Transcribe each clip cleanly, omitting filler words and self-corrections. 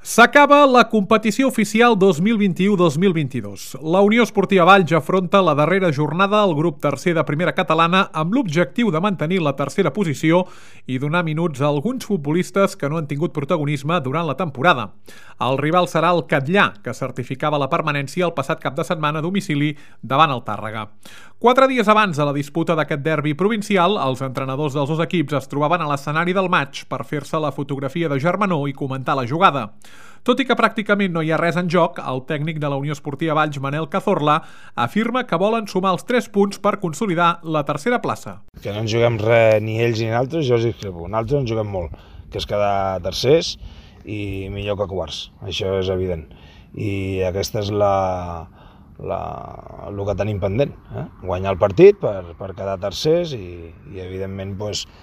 S'acaba la competició oficial 2021-2022. La Unió Esportiva Valls afronta la darrera jornada al grup tercer de primera catalana amb l'objectiu de mantenir la tercera posició i donar minuts a alguns futbolistes que no han tingut protagonisme durant la temporada. El rival serà el Catllà, que certificava la permanència el passat cap de setmana a domicili davant el Tàrrega. 4 dies abans de la disputa d'aquest derbi provincial, els entrenadors dels dos equips es trobaven a l'escenari del maig per fer-se la fotografia de germanor i comentar la jugada. Tot i que pràcticament no hi ha res en joc, el tècnic de la Unió Esportiva Valls, Manel Cazorla, afirma que volen sumar els 3 punts per consolidar la tercera plaça. Que no ens juguem res ni ells ni nosaltres, jo us discrepo. Nosaltres ens juguem molt, que és quedar tercers i millor que quarts, això és evident. I aquesta és el que tenim pendent, guanyar el partit per quedar tercers i evidentment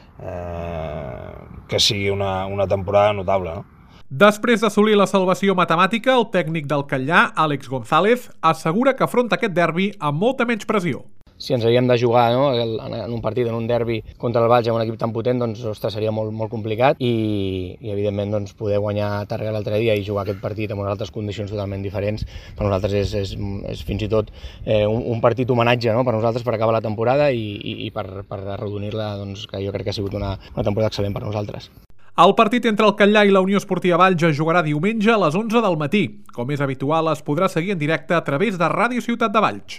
que sigui una temporada notable, no? Després d'assolir la salvació matemàtica, el tècnic del Catllà, Àlex González, assegura que afronta aquest derbi amb molta menys pressió. Si ens havíem de jugar en un partit, en un derbi contra el Valls amb un equip tan potent, doncs ostres, seria molt complicat i evidentment doncs, poder guanyar a Tàrrega l'altre dia i jugar aquest partit amb unes altres condicions totalment diferents per nosaltres és fins i tot un partit homenatge, no? Per nosaltres per acabar la temporada i per arrodonir-la, doncs, que jo crec que ha sigut una temporada excel·lent per nosaltres. El partit entre el Catllà i la Unió Esportiva Valls es jugarà diumenge a les 11 del matí. Com és habitual, es podrà seguir en directe a través de Ràdio Ciutat de Valls.